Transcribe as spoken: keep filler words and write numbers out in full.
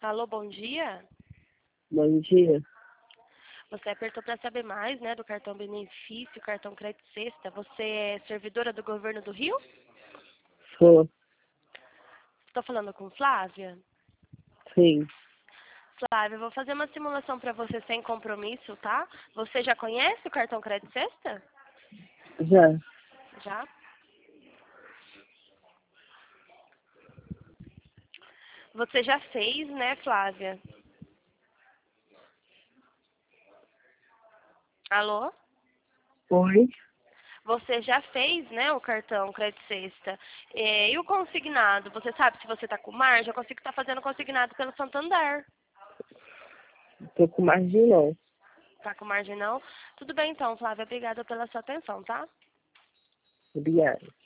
Alô, bom dia. Bom dia. Você apertou para saber mais, né, do cartão benefício, cartão crédito sexta. Você é servidora do governo do Rio? Sou. Estou falando com Flávia? Sim. Flávia, eu vou fazer uma simulação para você sem compromisso, tá? Você já conhece o cartão crédito sexta? Já. Já? Você já fez, né, Flávia? Alô? Oi. Você já fez, né, o cartão crédito sexta. É, e o consignado? Você sabe se você está com margem? Eu consigo estar fazendo consignado pelo Santander. Tô com margem não. Tá com margem não? Tudo bem então, Flávia. Obrigada pela sua atenção, tá? Obrigada.